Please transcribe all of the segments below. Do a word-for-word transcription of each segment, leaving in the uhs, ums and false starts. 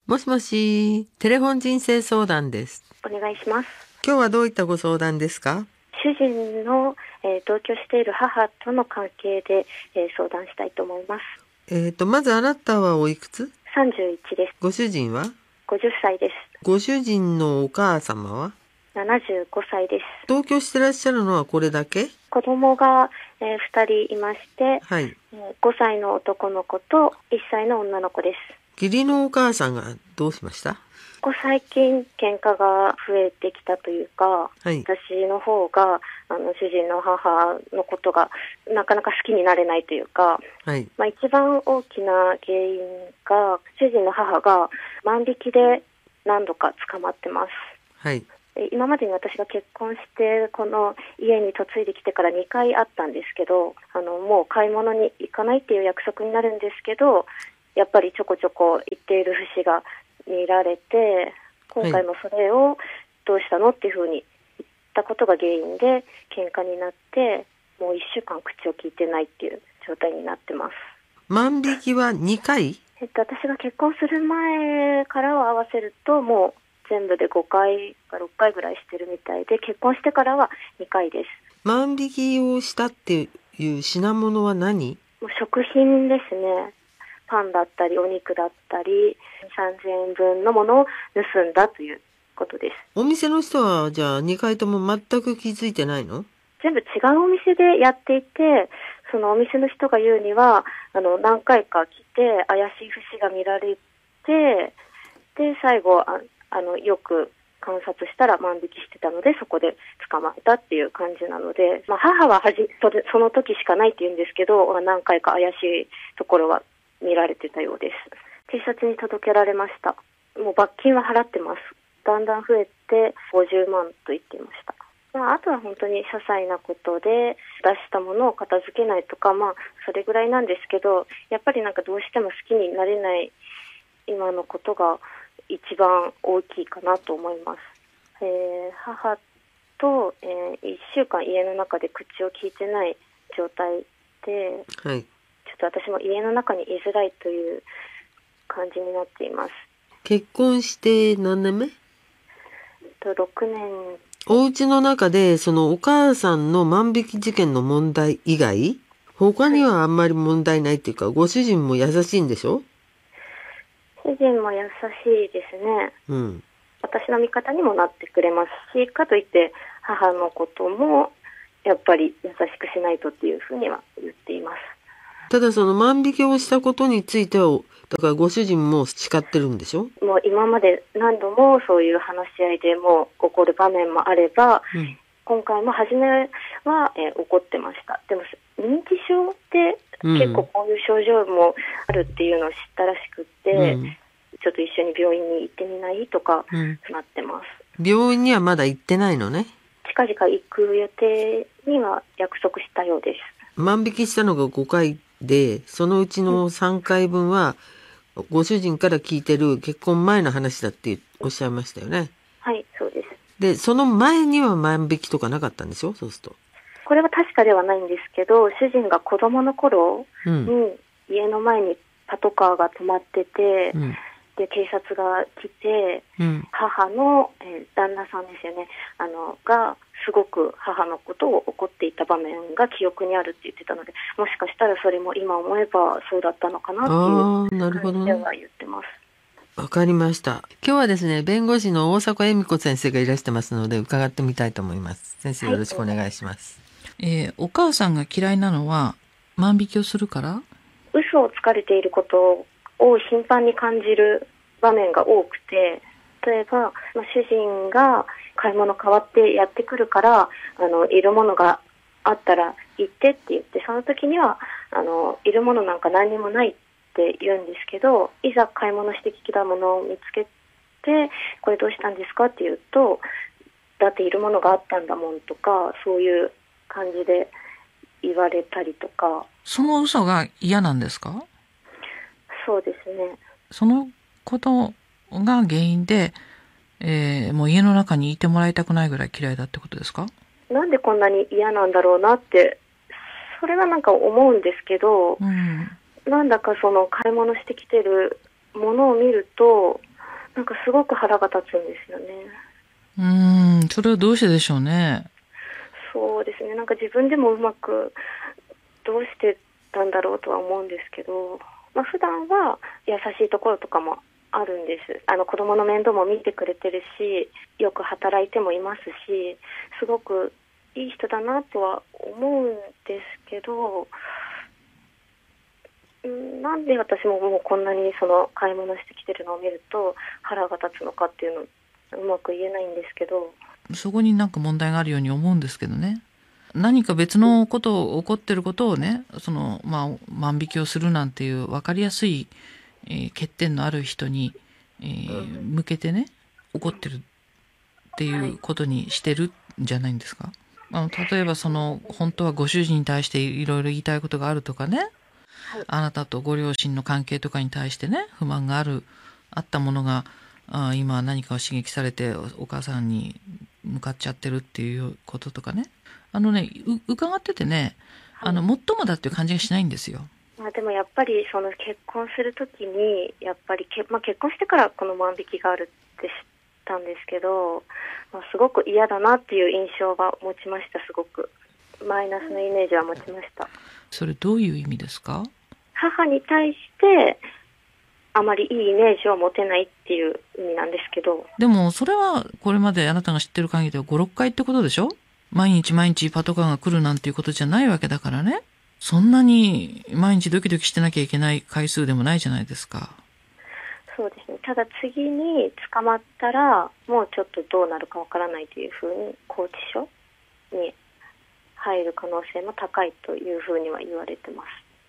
もしもし、テレフォン人生相談です。 お願いします。 今日はどういったご相談ですか？ 主人の、えー、同居している母との関係で、えー、相談したいと思います。 えーと、まずあなたはおいくつ？ さんじゅういちです。 ご主人は？ ごじゅっさいです。 ご主人のお母様は？ ななじゅうごさいです。 同居してらっしゃるのはこれだけ？ 子供が、えー、ふたりいまして、 はい。 えー、ごさいの男の子といっさいの女の子です。 義理のお母さんがどうしました？ ここ最近喧嘩が増えてきたというか、 はい。 私の方があの主人の母のことがなかなか好きになれないというか、 はい。 まあ、一番大きな原因が主人の母が万引きで何度か捕まってます。 はい。 今までに私が結婚してこの家に嫁いできてからにかいあったんですけど、あのもう買い物に行かないっていう約束になるんですけど、やっぱりちょこちょこ行っている節が見られて、今回もそれをどうしたのっていうふうに言ったことが原因で喧嘩になって、もういっしゅうかん口を聞いてないっていう状態になってます。 万引きはにかい？ えっと、私が結婚する前からを合わせるともう全部でごかいかろっかいぐらいしてるみたいで、結婚してからはにかいです。 万引きをしたっていう品物は何？ もう食品ですね。パンだったりお肉だったりさんぜんえんぶんのものを盗んだということです。 お店の人はじゃあにかいとも全く気づいてないの？ 全部違うお店でやっていて、そのお店の人が言うにはあの何回か来て怪しい節が見られて、で最後ああのよく観察したら万引きしてたのでそこで捕まえたっていう感じなので、まあ、母ははじそれその時しかないって言うんですけど、何回か怪しいところは見られてたようです。警察に届けられました。もう罰金は払ってます。だんだん増えてごじゅうまんと言っていました。まあ、あとは本当に些細なことで出したものを片付けないとか、まあそれぐらいなんですけど、やっぱりなんかどうしても好きになれない今のことが一番大きいかなと思います。えー、母と、えー、いっしゅうかん家の中で口を聞いてない状態で、 はい。 ちょっと私も家の中に居づらいという感じになっています。 結婚して何年目？ とろくねん。 お家の中でそのお母さんの万引き事件の問題以外、他にはあんまり問題ないっていうか、はい、ご主人も優しいんでしょ？ 主人も優しいですね。 うん。 私の味方にもなってくれますし、かといって母のこともやっぱり優しくしないとっていうふうには言っています。 ただその万引きをしたことについては、だからご主人も叱ってるんでしょ？ もう今まで何度もそういう話し合いでも起こる場面もあれば、うん、今回も初めは、えー、怒ってました。でも認知症って結構こういう症状もあるっていうのを知ったらしくって、うん、ちょっと一緒に病院に行ってみないとかなってます。 うん、病院にはまだ行ってないのね。 近々行く予定には約束したようです。 万引きしたのがごかいで、そのうちのさんかいぶんは、うん、ご主人から聞いてる結婚前の話だっておっしゃいましたよね。 はい、そうです。 で、その前には万引きとかなかったんでしょ？そうすると。 これは確かではないんですけど、主人が子供の頃に、うん、家の前にパトカーが止まってて、うん、で警察が来て、うん、母の、えー、旦那さんですよね、あのがすごく母のことを怒っていた場面が記憶にあるって言ってたので、もしかしたらそれも今思えばそうだったのかなっていう感じでは言ってます。 わかりました。今日はですね、弁護士の大迫恵美子先生がいらしてますので伺ってみたいと思います。先生、よろしくお願いします。 はい、えー、お母さんが嫌いなのは万引きをするから？ 嘘をつかれていることを頻繁に感じる場面が多くて、例えば、まあ、主人が買い物変わってやってくるから、あのいるものがあったら行ってって言って、その時にはあのいるものなんか何にもないって言うんですけど、いざ買い物してきたものを見つけて、これどうしたんですかって言うと、だっているものがあったんだもんとか、そういう感じで言われたりとか。 その嘘が嫌なんですか？ そうですね。 そのことが原因で、えー、もう家の中にいてもらいたくないぐらい嫌いだってことですか？ なんでこんなに嫌なんだろうなって、それはなんか思うんですけど、うん、なんだかその買い物してきてるものを見ると、 なんかすごく腹が立つんですよね。 うーん、それはどうしてでしょうね。 そうですね。なんか自分でもうまくどうしてたんだろうとは思うんですけど、まあ、普段は優しいところとかもあるんです。あの子供の面倒も見てくれてるし、よく働いてもいますし、すごくいい人だなとは思うんですけど、んなんで私ももうこんなにその買い物してきてるのを見ると腹が立つのかっていうのうまく言えないんですけど。 そこになんか問題があるように思うんですけどね。何か別のことを起こってることをね、そのまあ万引きをするなんていう分かりやすい、えー、欠点のある人に、えー、向けてね怒ってるっていうことにしてるんじゃないんですか。あの例えばその本当はご主人に対していろいろ言いたいことがあるとかね、あなたとご両親の関係とかに対してね不満があるあったものがあ今何かを刺激されてお母さんに向かっちゃってるっていうこととかね、あのねう伺っててね、あのもっともだっていう感じがしないんですよ。 まあ、でもやっぱりその結婚するときにやっぱりけ、まあ、結婚してからこの万引きがあるって知ったんですけど、まあ、すごく嫌だなっていう印象は持ちました。すごくマイナスのイメージは持ちました。 それどういう意味ですか？ 母に対してあまりいいイメージを持てないっていう意味なんですけど。 でもそれはこれまであなたが知ってる限りではご、ろっかいってことでしょ？毎日毎日パトカーが来るなんていうことじゃないわけだからね。そんなに毎日ドキドキしてなきゃいけない回数でもないじゃないですか。 そうですね。ただ次に捕まったらもうちょっとどうなるかわからないというふうに拘置所に入る可能性も高いというふうには言われてます。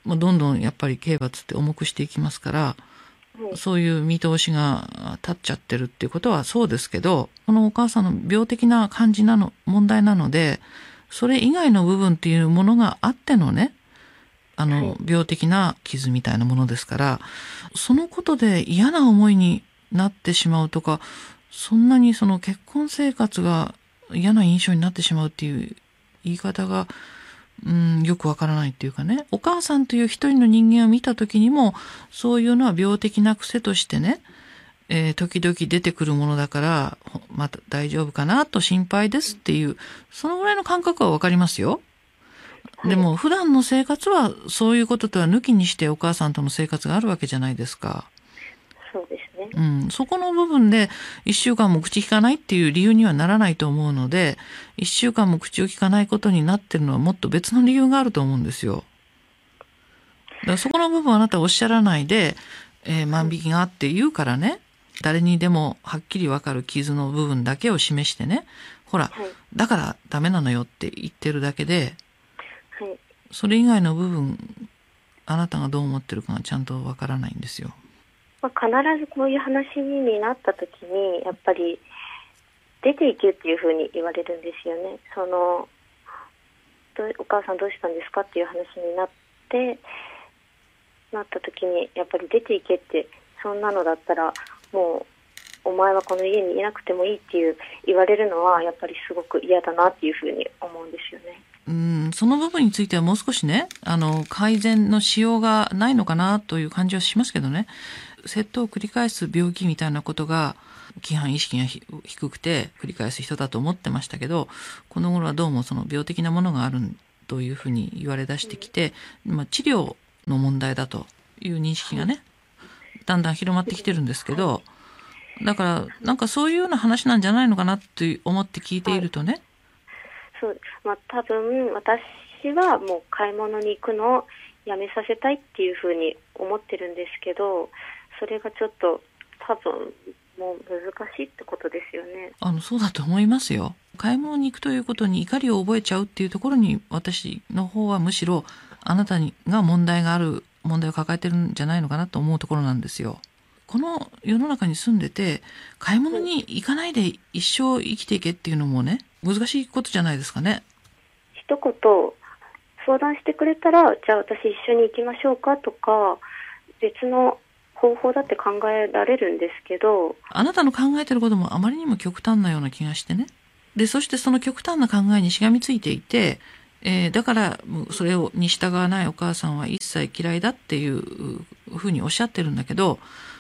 もうどんどんやっぱり刑罰って重くしていきますから、はい、そういう見通しが立っちゃってるっていうことはそうですけど、このお母さんの病的な感じなの問題なので、それ以外の部分っていうものがあってのね、あの病的な傷みたいなものですから、そのことで嫌な思いになってしまうとか、そんなにその結婚生活が嫌な印象になってしまうっていう言い方がうん、よくわからないっていうかね、お母さんという一人の人間を見た時にもそういうのは病的な癖としてね、えー、時々出てくるものだからまた大丈夫かなと心配ですっていうそのぐらいの感覚はわかりますよ。でも普段の生活はそういうこととは抜きにしてお母さんとの生活があるわけじゃないですか。 そうですね。 うん、そこの部分で一週間も口聞かないっていう理由にはならないと思うので、一週間も口を聞かないことになってるのはもっと別の理由があると思うんですよ。だからそこの部分はあなたおっしゃらないで、えー、万引きがって言うからね、誰にでもはっきりわかる傷の部分だけを示してね、ほら、はい、だからダメなのよって言ってるだけで、はい、それ以外の部分あなたがどう思ってるかがちゃんとわからないんですよ。 まあ、必ずこういう話になった時にやっぱり出ていけっていうふうに言われるんですよね。そのどお母さんどうしたんですかっていう話になってなった時にやっぱり出ていけって、そんなのだったらもうお前はこの家にいなくてもいいっていう言われるのはやっぱりすごく嫌だなっていうふうに思うんですよね。 うん、その部分についてはもう少しね、あの改善のしようがないのかなという感じはしますけどね。窃盗を繰り返す病気みたいなことが規範意識が低くて繰り返す人だと思ってましたけど、この頃はどうもその病的なものがあるというふうに言われ出してきて、まあ、治療の問題だという認識がねだんだん広まってきてるんですけど、だからなんかそういうような話なんじゃないのかなって思って聞いているとね、 そう、まあ、多分私はもう買い物に行くのをやめさせたいっていうふうに思ってるんですけど、それがちょっと多分もう難しいってことですよね。 あのそうだと思いますよ。買い物に行くということに怒りを覚えちゃうっていうところに私の方はむしろあなたにが問題がある問題を抱えてるんじゃないのかなと思うところなんですよ。この世の中に住んでて買い物に行かないで一生生きていけっていうのもね難しいことじゃないですかね。 一言相談してくれたらじゃあ私一緒に行きましょうかとか別の方法だって考えられるんですけど、 あなたの考えてることもあまりにも極端なような気がしてね。でそしてその極端な考えにしがみついていて、えー、だからそれをに従わないお母さんは一切嫌いだっていうふうにおっしゃってるんだけど、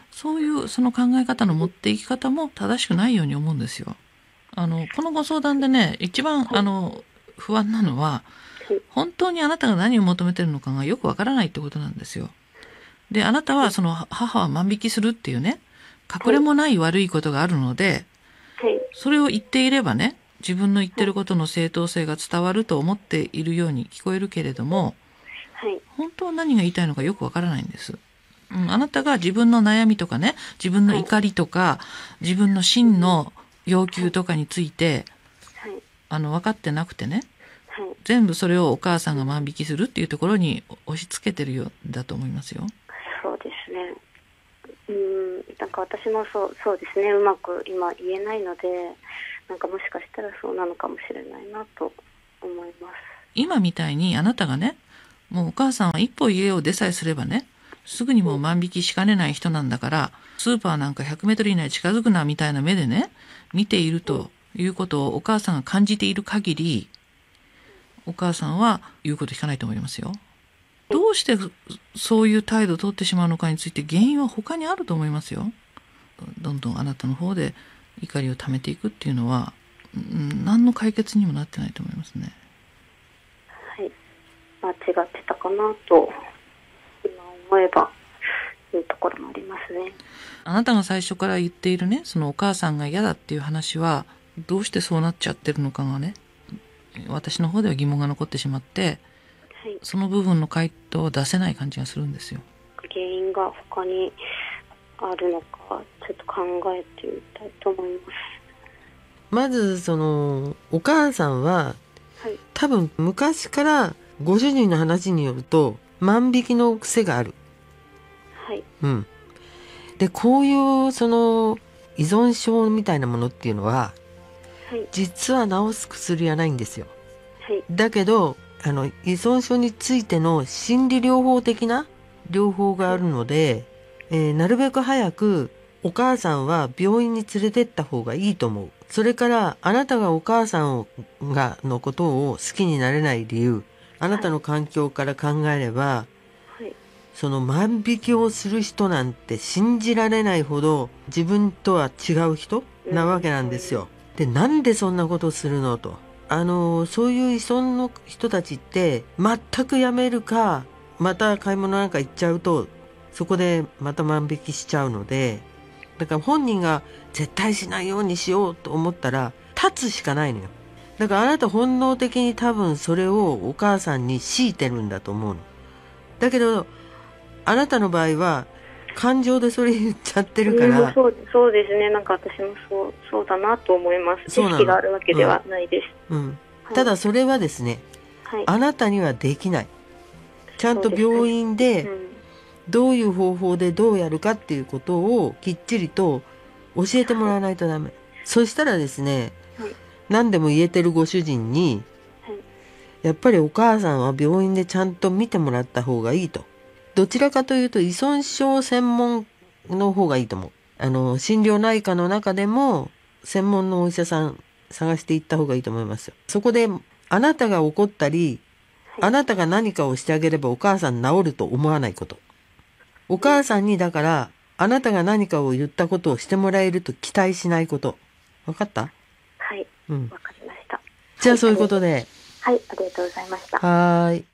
そういうその考え方の持っていき方も正しくないように思うんですよ。あの、このご相談でね、一番、あの、不安なのは、本当にあなたが何を求めてるのかがよくわからないってことなんですよ。で、あなたはその母は万引きするっていうね、隠れもない悪いことがあるので、それを言っていればね、自分の言ってることの正当性が伝わると思っているように聞こえるけれども、本当は何が言いたいのかよくわからないんです。うん、あなたが自分の悩みとかね、自分の怒りとか、自分の真の要求とかについて、あの、分かってなくてね、全部それをお母さんが万引きするっていうところに押し付けてるようだと思いますよ。 そうですね。うん、なんか私もそう、そうですね。うまく今言えないので、なんかもしかしたらそうなのかもしれないなと思います。 今みたいにあなたがね、もうお母さんは一歩家を出さえすればね、すぐにもう万引きしかねない人なんだから、スーパーなんかひゃくメートル以内近づくなみたいな目でね、見ているということをお母さんが感じている限り、お母さんは言うこと聞かないと思いますよ。どうしてそういう態度を取ってしまうのかについて原因は他にあると思いますよ。どんどんあなたの方で怒りを溜めていくっていうのは、うん、何の解決にもなってないと思いますね。 はい、間違ってたかなと今思えばいうところもありますね。 あなたが最初から言っているね、そのお母さんが嫌だっていう話はどうしてそうなっちゃってるのかがね、私の方では疑問が残ってしまって、はい、その部分の回答を出せない感じがするんですよ。 原因が他にあるのかちょっと考えてみたいと思います。 まずそのお母さんは、はい、多分昔からご主人の話によると万引きの癖がある。 はい。 うん。でこういうその依存症みたいなものっていうのは、はい、実は治す薬はないんですよ。はい、だけどあの依存症についての心理療法的な療法があるので、はい、えー、なるべく早くお母さんは病院に連れてった方がいいと思う。それからあなたがお母さんがのことを好きになれない理由、あなたの環境から考えれば、はい、その万引きをする人なんて信じられないほど自分とは違う人なわけなんですよ。で、なんでそんなことするのと。あの、そういう依存の人たちって全くやめるか、また買い物なんか行っちゃうと、そこでまた万引きしちゃうので、だから本人が絶対しないようにしようと思ったら立つしかないのよ。だからあなた本能的に多分それをお母さんに強いてるんだと思うの。だけどあなたの場合は感情でそれ言っちゃってるから、 うん、そうそうですね。なんか私もそうそうだなと思います。意識があるわけではないです。 うんうん、はい、ただそれはですね、はい、あなたにはできない。ちゃんと病院でどういう方法でどうやるかっていうことをきっちりと教えてもらわないとダメ。はい、そしたらですね、はい、何でも言えてるご主人に、はい、やっぱりお母さんは病院でちゃんと見てもらった方がいいと。どちらかというと依存症専門の方がいいと思う。あの心療内科の中でも専門のお医者さん探していった方がいいと思いますよ。そこであなたが怒ったり、はい、あなたが何かをしてあげればお母さん治ると思わないこと。お母さんにだからあなたが何かを言ったことをしてもらえると期待しないこと。分かった？ はい、うん、分かりました。 じゃあそういうことで。 はい、ありがとうございました。 はーい。